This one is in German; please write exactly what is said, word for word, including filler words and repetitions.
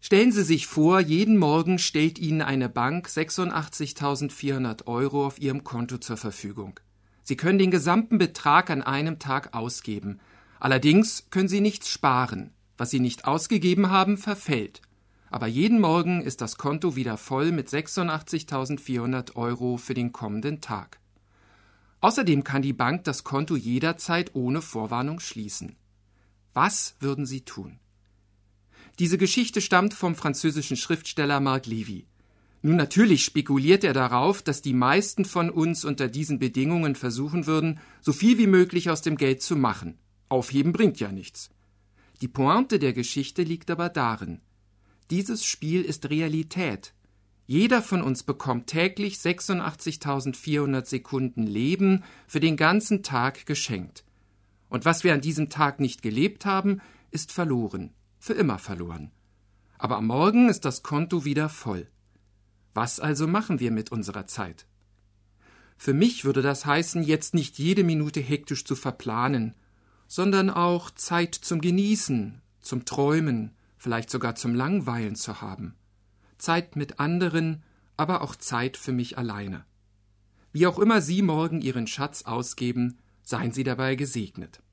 Stellen Sie sich vor, jeden Morgen stellt Ihnen eine Bank sechsundachtzigtausendvierhundert Euro auf Ihrem Konto zur Verfügung. Sie können den gesamten Betrag an einem Tag ausgeben. Allerdings können Sie nichts sparen. Was Sie nicht ausgegeben haben, verfällt. Aber jeden Morgen ist das Konto wieder voll mit sechsundachtzigtausendvierhundert Euro für den kommenden Tag. Außerdem kann die Bank das Konto jederzeit ohne Vorwarnung schließen. Was würden Sie tun? Diese Geschichte stammt vom französischen Schriftsteller Marc Levy. Nun, natürlich spekuliert er darauf, dass die meisten von uns unter diesen Bedingungen versuchen würden, so viel wie möglich aus dem Geld zu machen. Aufheben bringt ja nichts. Die Pointe der Geschichte liegt aber darin: Dieses Spiel ist Realität. Jeder von uns bekommt täglich sechsundachtzigtausendvierhundert Sekunden Leben für den ganzen Tag geschenkt. Und was wir an diesem Tag nicht gelebt haben, ist verloren, für immer verloren. Aber am Morgen ist das Konto wieder voll. Was also machen wir mit unserer Zeit? Für mich würde das heißen, jetzt nicht jede Minute hektisch zu verplanen, sondern auch Zeit zum Genießen, zum Träumen, vielleicht sogar zum Langweilen zu haben. Zeit mit anderen, aber auch Zeit für mich alleine. Wie auch immer Sie morgen Ihren Schatz ausgeben, seien Sie dabei gesegnet.